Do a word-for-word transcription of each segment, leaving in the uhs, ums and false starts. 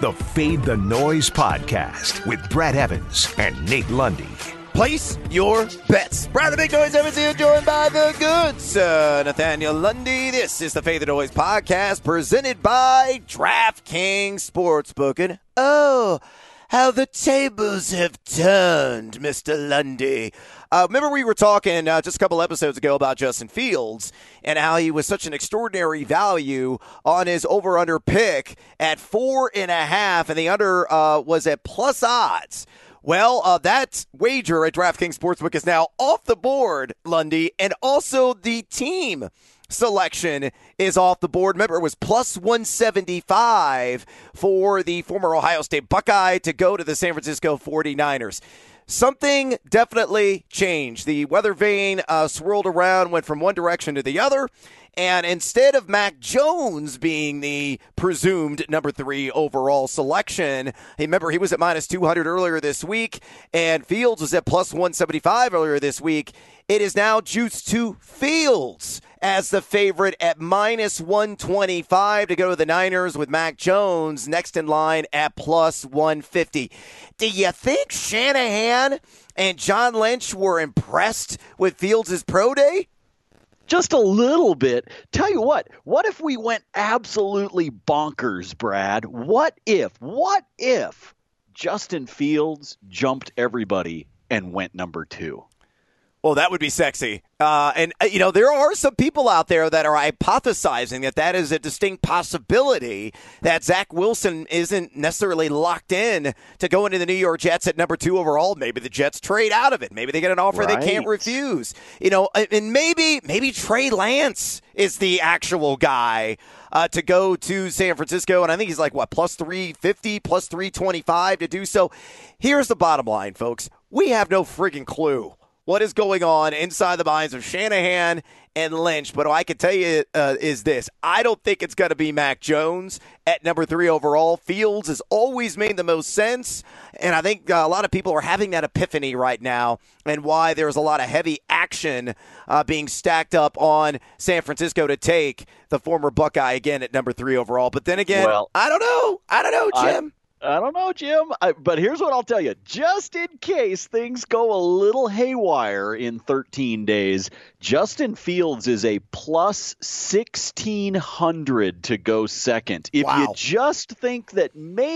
the Fade the Noise podcast with Brad Evans and Nate Lundy. Place your bets. Brad the Big Noise Evans here, joined by the good sir, Nathaniel Lundy. This is the Fade the Noise podcast presented by DraftKings Sportsbook. And oh, how the tables have turned, Mister Lundy. Uh, remember we were talking uh, just a couple episodes ago about Justin Fields and how he was such an extraordinary value on his over-under pick at four and a half, and the under uh, was at plus odds. Well, uh, that wager at DraftKings Sportsbook is now off the board, Lundy, and also the team selection is off the board. Remember, it was plus one seventy-five for the former Ohio State Buckeye to go to the San Francisco forty-niners. Something definitely changed. The weather vane uh, swirled around, went from one direction to the other, and instead of Mac Jones being the presumed number three overall selection, remember he was at minus two hundred earlier this week, and Fields was at plus one seventy-five earlier this week. It is now juiced to Fields as the favorite at minus one twenty-five to go to the Niners, with Mac Jones next in line at plus one fifty. Do you think Shanahan and John Lynch were impressed with Fields' pro day? Just a little bit. Tell you what, what if we went absolutely bonkers, Brad? What if, what if Justin Fields jumped everybody and went number two? Well, that would be sexy. Uh, and, uh, you know, there are some people out there that are hypothesizing that that is a distinct possibility, that Zach Wilson isn't necessarily locked in to go into the New York Jets at number two overall. Maybe the Jets trade out of it. Maybe they get an offer right. they can't refuse. You know, and maybe maybe Trey Lance is the actual guy uh, to go to San Francisco. And I think he's like, what, plus three fifty, plus three twenty-five to do so. Here's the bottom line, folks. We have no friggin' clue what is going on inside the minds of Shanahan and Lynch. But what I can tell you uh, is this. I don't think it's going to be Mac Jones at number three overall. Fields has always made the most sense, and I think uh, a lot of people are having that epiphany right now, and why there's a lot of heavy action uh, being stacked up on San Francisco to take the former Buckeye again at number three overall. But then again, well, I don't know. I don't know, Jim. I- I don't know, Jim, I, but here's what I'll tell you. Just in case things go a little haywire in thirteen days, Justin Fields is a plus sixteen hundred to go second. If wow. you just think that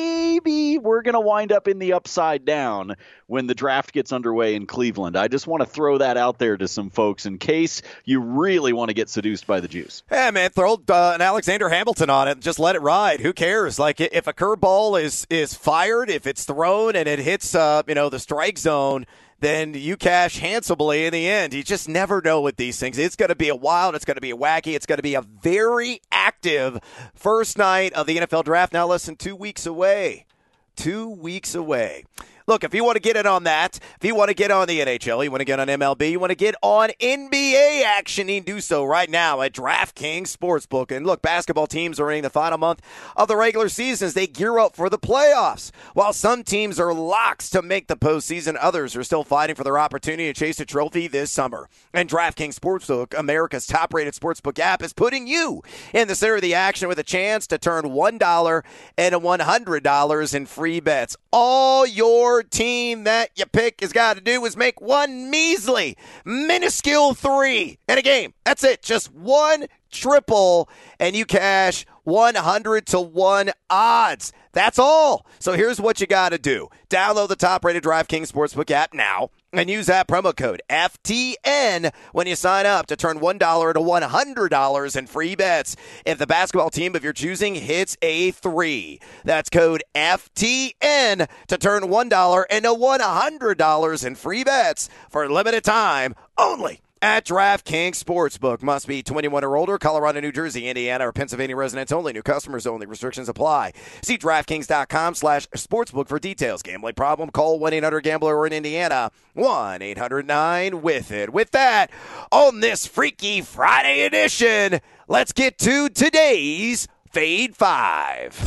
maybe we're going to wind up in the upside down when the draft gets underway in Cleveland, I just want to throw that out there to some folks in case you really want to get seduced by the juice. Hey, man, throw uh, an Alexander Hamilton on it and just let it ride. Who cares? Like, if a curveball is is fired, if it's thrown and it hits, uh, you know, the strike zone, then you cash handsomely in the end. You just never know with these things. It's going to be a wild, it's going to be a wacky, it's going to be a very active first night of the N F L draft. Now less than two weeks away. Two weeks away. Look, if you want to get in on that, if you want to get on the N H L, you want to get on M L B, you want to get on N B A action, you can do so right now at DraftKings Sportsbook. And look, basketball teams are in the final month of the regular season as they gear up for the playoffs. While some teams are locks to make the postseason, others are still fighting for their opportunity to chase a trophy this summer. And DraftKings Sportsbook, America's top-rated sportsbook app, is putting you in the center of the action with a chance to turn one dollar into one hundred dollars in free bets. All your team that you pick has got to do is make one measly, minuscule three in a game. That's it. Just one triple, and you cash one hundred to one odds. That's all. So here's what you got to do. Download the top-rated DraftKings Sportsbook app now and use that promo code F T N when you sign up to turn one dollar to one hundred dollars in free bets if the basketball team of your choosing hits a three. That's code F T N to turn one dollar into one hundred dollars in free bets for a limited time only at DraftKings Sportsbook. Must be twenty-one or older. Colorado, New Jersey, Indiana, or Pennsylvania residents only. New customers only. Restrictions apply. See DraftKings.com slash sportsbook for details. Gambling problem? Call one eight hundred gambler or in Indiana, one eight hundred nine with it. With that, on this Freaky Friday edition, let's get to today's Fade Five.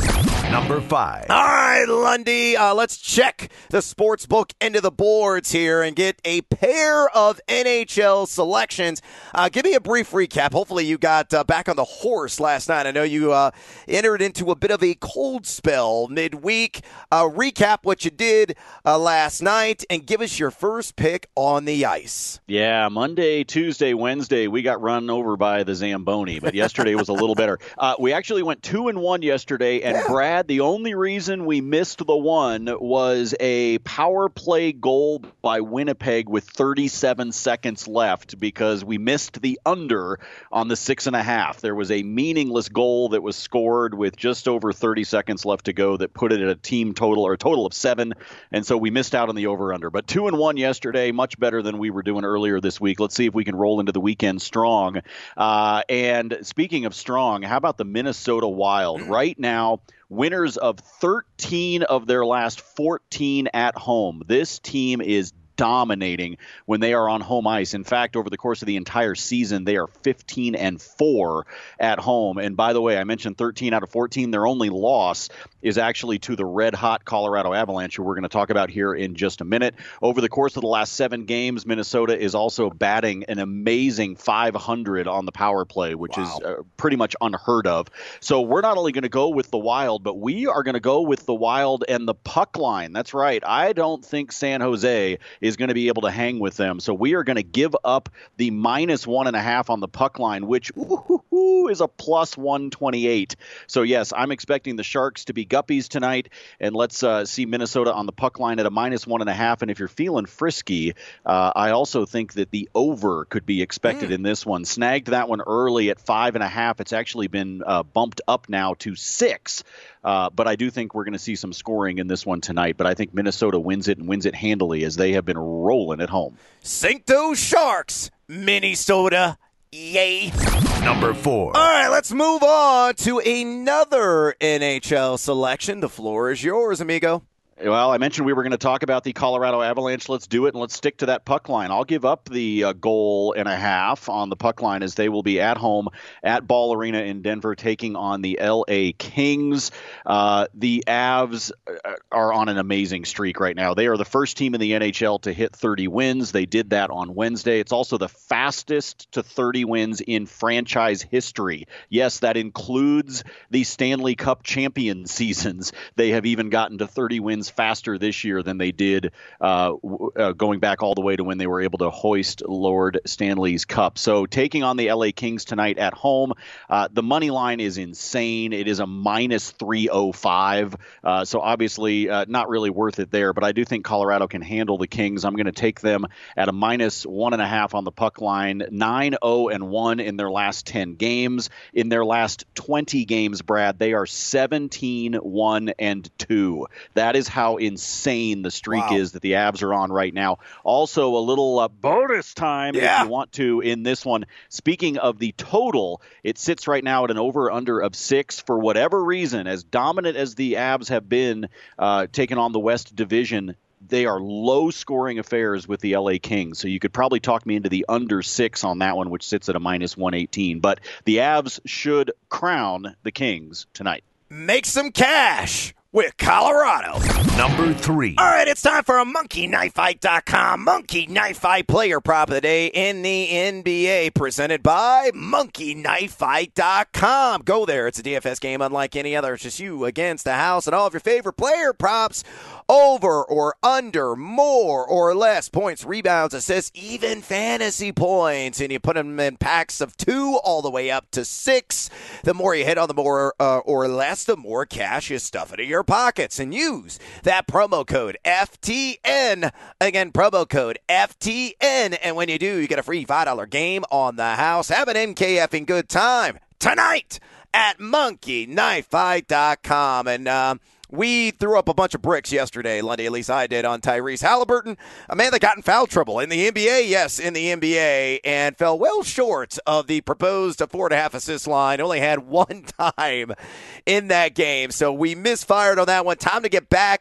Number five. All right, Lundy, uh, let's check the sports book into the boards here and get a pair of N H L selections. Uh, give me a brief recap. Hopefully you got uh, back on the horse last night. I know you uh, entered into a bit of a cold spell midweek. Uh, recap what you did uh, last night and give us your first pick on the ice. Yeah, Monday, Tuesday, Wednesday, we got run over by the Zamboni, but yesterday was a little better. Uh, we actually went two and one yesterday, and yeah. Brad, the only reason we missed the one was a power play goal by Winnipeg with thirty-seven seconds left because we missed the under on the six and a half. There was a meaningless goal that was scored with just over thirty seconds left to go that put it at a team total or a total of seven, and so we missed out on the over under. But two and one yesterday, much better than we were doing earlier this week. Let's see if we can roll into the weekend strong. Uh, and speaking of strong, how about the Minnesota Wild? Right now, winners of thirteen of their last fourteen at home. This team is dominating when they are on home ice. In fact, over the course of the entire season, they are fifteen and four at home. And by the way, I mentioned thirteen out of fourteen. Their only loss is actually to the red-hot Colorado Avalanche, who we're going to talk about here in just a minute. Over the course of the last seven games, Minnesota is also batting an amazing five hundred on the power play, which wow. is uh, pretty much unheard of. So we're not only going to go with the Wild, but we are going to go with the Wild and the puck line. That's right. I don't think San Jose is going to be able to hang with them. So we are going to give up the minus one and a half on the puck line, which ooh, is a plus one twenty-eight. So yes, I'm expecting the Sharks to be guppies tonight, and let's uh, see Minnesota on the puck line at a minus one and a half. And if you're feeling frisky, uh, I also think that the over could be expected mm. in this one. Snagged that one early at five and a half. It's actually been uh, bumped up now to six. Uh, but I do think we're going to see some scoring in this one tonight. But I think Minnesota wins it and wins it handily as they have been rolling at home. Sink those Sharks, Minnesota. Yay. Number four. All right, let's move on to another N H L selection. The floor is yours, amigo. Well, I mentioned we were going to talk about the Colorado Avalanche. Let's do it, and let's stick to that puck line. I'll give up the uh, goal and a half on the puck line as they will be at home at Ball Arena in Denver taking on the L A Kings. Uh, the Avs are on an amazing streak right now. They are the first team in the N H L to hit thirty wins. They did that on Wednesday. It's also the fastest to thirty wins in franchise history. Yes, that includes the Stanley Cup champion seasons. They have even gotten to thirty wins faster this year than they did uh, uh, going back all the way to when they were able to hoist Lord Stanley's Cup. So taking on the L A Kings tonight at home, uh, the money line is insane. It is a minus three oh five. Uh, so obviously uh, not really worth it there, but I do think Colorado can handle the Kings. I'm going to take them at a minus one and a half on the puck line, nine oh and one in their last ten games. In their last twenty games, Brad, they are seventeen one and two. That is how how insane the streak wow. is that the Avs are on right now. Also, a little uh, bonus time yeah. if you want to in this one. Speaking of the total, it sits right now at an over-under of six. For whatever reason, as dominant as the Avs have been uh, taking on the West Division, they are low-scoring affairs with the L A Kings. So you could probably talk me into the under six on that one, which sits at a minus one eighteen. But the Avs should crown the Kings tonight. Make some cash with Colorado. Number three. All right, it's time for a Monkey Knife Fight dot com Monkey Knife Fight player prop of the day in the N B A, presented by Monkey Knife Fight dot com. Go there. It's a D F S game unlike any other. It's just you against the house and all of your favorite player props. Over or under, more or less points, rebounds, assists, even fantasy points. And you put them in packs of two all the way up to six. The more you hit on the more uh, or less, the more cash you stuff into your pockets. And use that promo code F T N. Again, promo code F T N. And when you do, you get a free five dollar game on the house. Have an N K F-ing good time tonight at Monkey Knife Fight dot com. And, um, we threw up a bunch of bricks yesterday, Lundy, at least I did, on Tyrese Halliburton, a man that got in foul trouble in the N B A, yes, in the N B A, and fell well short of the proposed four and a half assist line. Only had one time in that game, so we misfired on that one. Time to get back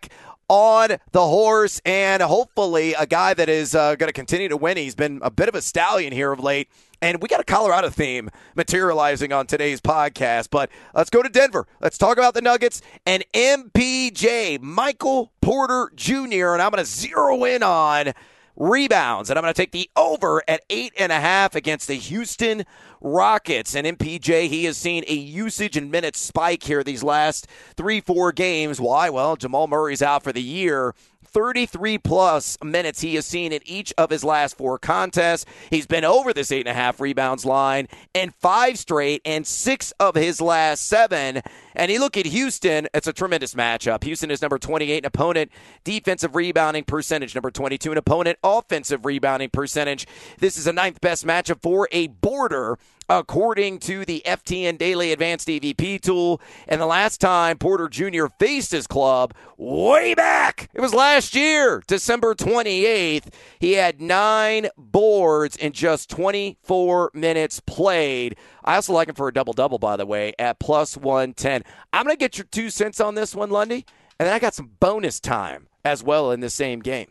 on the horse, and hopefully a guy that is uh, going to continue to win. He's been a bit of a stallion here of late. And we got a Colorado theme materializing on today's podcast. But let's go to Denver. Let's talk about the Nuggets and M P J, Michael Porter Junior And I'm going to zero in on rebounds. And I'm going to take the over at eight and a half against the Houston Rockets. And M P J, he has seen a usage and minutes spike here these last three, four games. Why? Well, Jamal Murray's out for the year. thirty-three plus minutes he has seen in each of his last four contests. He's been over this eight and a half rebounds line in five straight and six of his last seven. And you look at Houston, it's a tremendous matchup. Houston is number twenty-eight in opponent defensive rebounding percentage, number twenty-two in opponent offensive rebounding percentage. This is a ninth best matchup for a border, according to the F T N Daily Advanced E V P tool. And the last time Porter Junior faced his club, way back, it was last year, December twenty-eighth. He had nine boards in just twenty-four minutes played. I also like him for a double-double, by the way, at plus one ten. I'm going to get your two cents on this one, Lundy, and then I got some bonus time as well in the same game.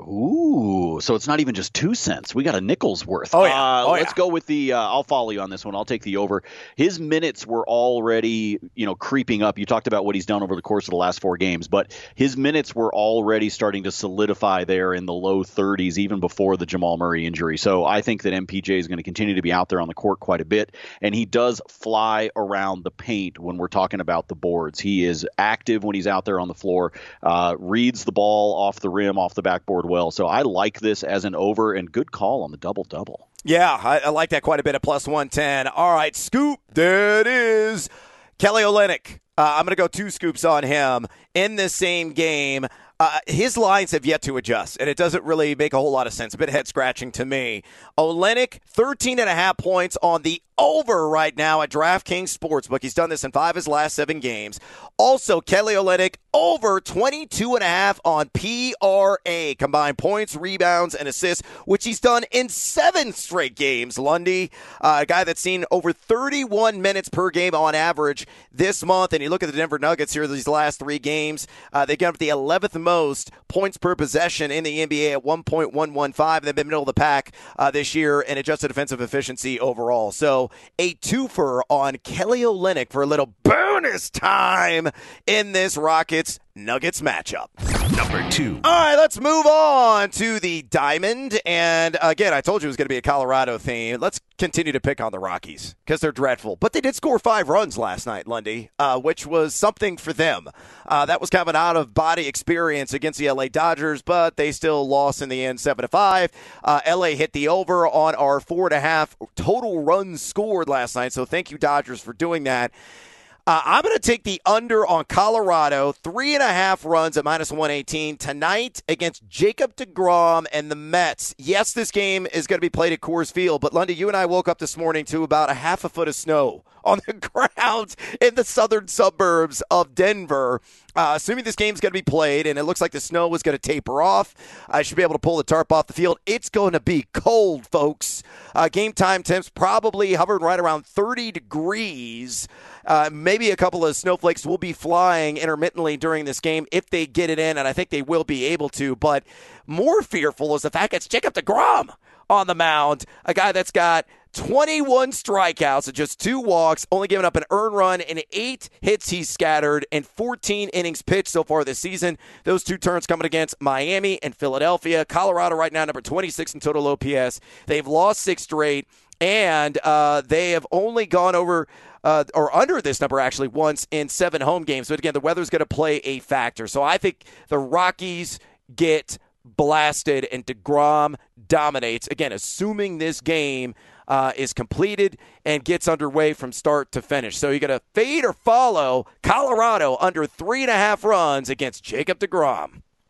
Ooh, so it's not even just two cents. We got a nickel's worth. Oh, yeah. Uh, oh, let's yeah. go with the uh, – I'll follow you on this one. I'll take the over. His minutes were already, you know, creeping up. You talked about what he's done over the course of the last four games, but his minutes were already starting to solidify there in the low thirties even before the Jamal Murray injury. So I think that M P J is going to continue to be out there on the court quite a bit, and he does fly around the paint when we're talking about the boards. He is active when he's out there on the floor, uh, reads the ball off the rim, off the backboard well. So I like this as an over, and good call on the double-double. Yeah, I, I like that quite a bit at plus one ten. All right, scoop, there it is. Kelly Olynyk. Uh, I'm going to go two scoops on him in the same game. Uh, his lines have yet to adjust, and it doesn't really make a whole lot of sense. A bit head-scratching to me. Olynyk, thirteen and a half points on the over right now at DraftKings Sportsbook. He's done this in five of his last seven games. Also, Kelly Olynyk, over twenty-two and a half on P R A, combined points, rebounds, and assists, which he's done in seven straight games. Lundy, uh, a guy that's seen over thirty-one minutes per game on average this month. And you look at the Denver Nuggets here, these last three games, uh, they got up the eleventh most points per possession in the N B A at one point one one five. They've been middle of the pack uh, this year in adjusted defensive efficiency overall. So a twofer on Kelly Olynyk for a little bonus time in this Rockets Nuggets matchup. Number two. All right, let's move on to the Diamond. And again, I told you it was going to be a Colorado theme. Let's continue to pick on the Rockies because they're dreadful. But they did score five runs last night, Lundy, uh, which was something for them. Uh, that was kind of an out-of-body experience against the L A Dodgers, but they still lost in the end seven to five. Uh, L A hit the over on our four and a half total runs scored last night. So thank you, Dodgers, for doing that. Uh, I'm going to take the under on Colorado, three and a half runs at minus one eighteen tonight against Jacob deGrom and the Mets. Yes, this game is going to be played at Coors Field, but Lundy, you and I woke up this morning to about a half a foot of snow on the ground in the southern suburbs of Denver. Uh, assuming this game's going to be played, and it looks like the snow is going to taper off, I should be able to pull the tarp off the field. It's going to be cold, folks. Uh, game time temps probably hovering right around thirty degrees. Uh, maybe a couple of snowflakes will be flying intermittently during this game if they get it in, and I think they will be able to. But more fearful is the fact it's Jacob deGrom on the mound, a guy that's got twenty-one strikeouts and just two walks, only giving up an earned run and eight hits he's scattered and fourteen innings pitched so far this season. Those two turns coming against Miami and Philadelphia. Colorado right now number twenty-six in total O P S. They've lost six straight, and uh, they have only gone over uh, or under this number actually once in seven home games. But again, the weather's going to play a factor. So I think the Rockies get blasted and deGrom dominates. Again, assuming this game Uh, is completed and gets underway from start to finish. So you got to fade or follow Colorado under three and a half runs against Jacob deGrom.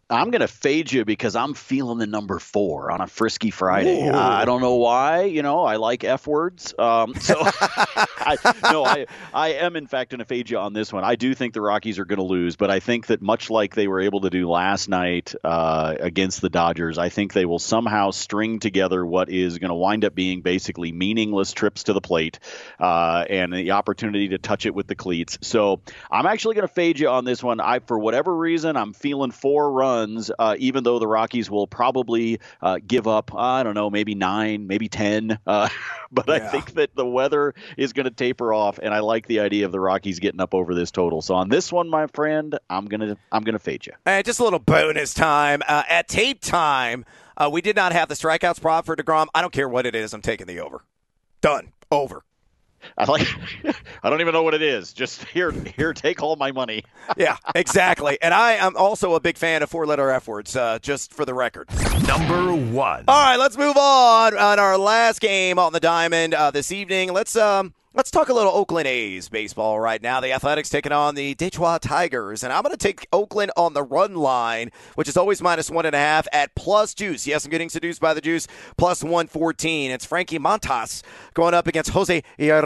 I'm going to fade you because I'm feeling the number four on a Frisky Friday. Uh, I don't know why. You know, I like F words. Um, so, I, no, I, I am, in fact, going to fade you on this one. I do think the Rockies are going to lose, but I think that much like they were able to do last night uh, against the Dodgers, I think they will somehow string together what is going to wind up being basically meaningless trips to the plate uh, and the opportunity to touch it with the cleats. So I'm actually going to fade you on this one. I, for whatever reason, I'm feeling four runs. Uh, even though the Rockies will probably uh, give up, I don't know, maybe nine, maybe ten. Uh, but yeah. I think that the weather is going to taper off, and I like the idea of the Rockies getting up over this total. So on this one, my friend, I'm gonna I'm gonna fade you. And just a little bonus time uh, at tape time. Uh, we did not have the strikeouts prop for DeGrom. I don't care what it is. I'm taking the over. Done. Over. I like. I don't even know what it is. Just here, here, take all my money. Yeah, exactly. And I am also a big fan of four-letter F words. Uh, just for the record. Number one. All right, let's move on. On our last game on the diamond uh, this evening, let's um. Let's talk a little Oakland A's baseball right now. The Athletics taking on the Detroit Tigers. And I'm going to take Oakland on the run line, which is always minus one and a half at plus juice. Yes, I'm getting seduced by the juice, plus one fourteen. It's Frankie Montas going up against Jose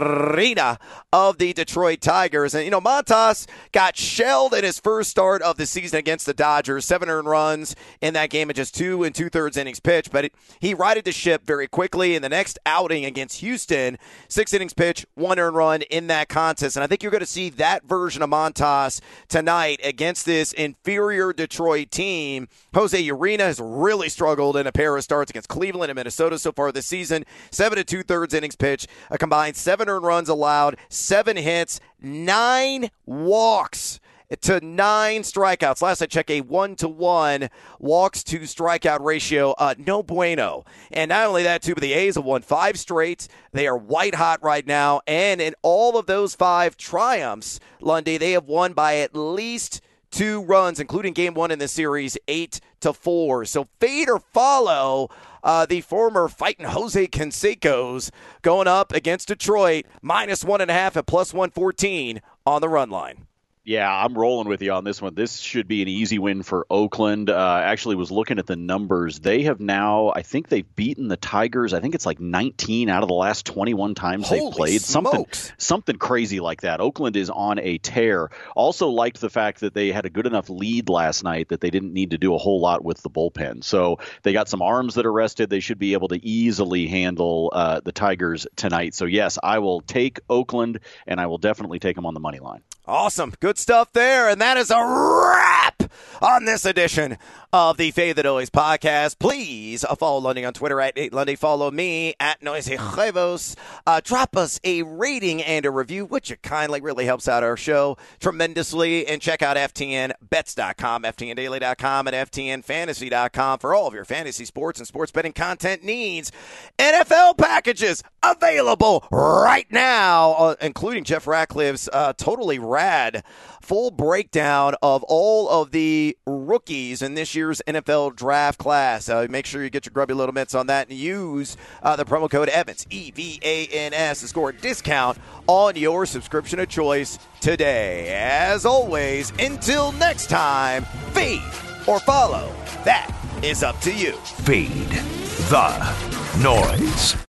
Urena of the Detroit Tigers. And, you know, Montas got shelled in his first start of the season against the Dodgers. Seven earned runs in that game at just two and two-thirds innings pitched. But it, he righted the ship very quickly in the next outing against Houston. Six innings pitched, one earned run in that contest. And I think you're going to see that version of Montas tonight against this inferior Detroit team. Jose Urena has really struggled in a pair of starts against Cleveland and Minnesota so far this season. Seven and two-thirds innings pitched, a combined seven earned runs allowed, seven hits, nine walks to nine strikeouts. Last I checked, a one-to-one walks to strikeout ratio. Uh, no bueno. And not only that, too, but the A's have won five straight. They are white hot right now. And in all of those five triumphs, Lundy, they have won by at least two runs, including game one in the series, eight to four. So fade or follow uh, the former fighting Jose Canseco's going up against Detroit, minus one and a half at plus one fourteen on the run line. Yeah, I'm rolling with you on this one. This should be an easy win for Oakland. Uh, actually was looking at the numbers. They have now, I think they've beaten the Tigers. I think it's like nineteen out of the last twenty-one times Holy they've played. Smokes. Something something crazy like that. Oakland is on a tear. Also liked the fact that they had a good enough lead last night that they didn't need to do a whole lot with the bullpen. So they got some arms that are rested. They should be able to easily handle uh, the Tigers tonight. So, yes, I will take Oakland, and I will definitely take them on the money line. Awesome. Good stuff there. And that is a wrap on this edition of the Fade That Always podcast. Please uh, follow Lundy on Twitter at Nate Lundy. Follow me at Noisy Huevos. Uh, drop us a rating and a review, which it kindly really helps out our show tremendously. And check out F T N bets dot com, F T N daily dot com, and F T N fantasy dot com for all of your fantasy sports and sports betting content needs. N F L packages available right now, uh, including Jeff Ratcliffe's uh, totally rad full breakdown of all of the rookies in this year's N F L draft class. Uh, make sure you get your grubby little mitts on that and use uh, the promo code Evans, E V A N S, to score a discount on your subscription of choice today. As always, until next time, feed or follow. That is up to you. Fade the noise.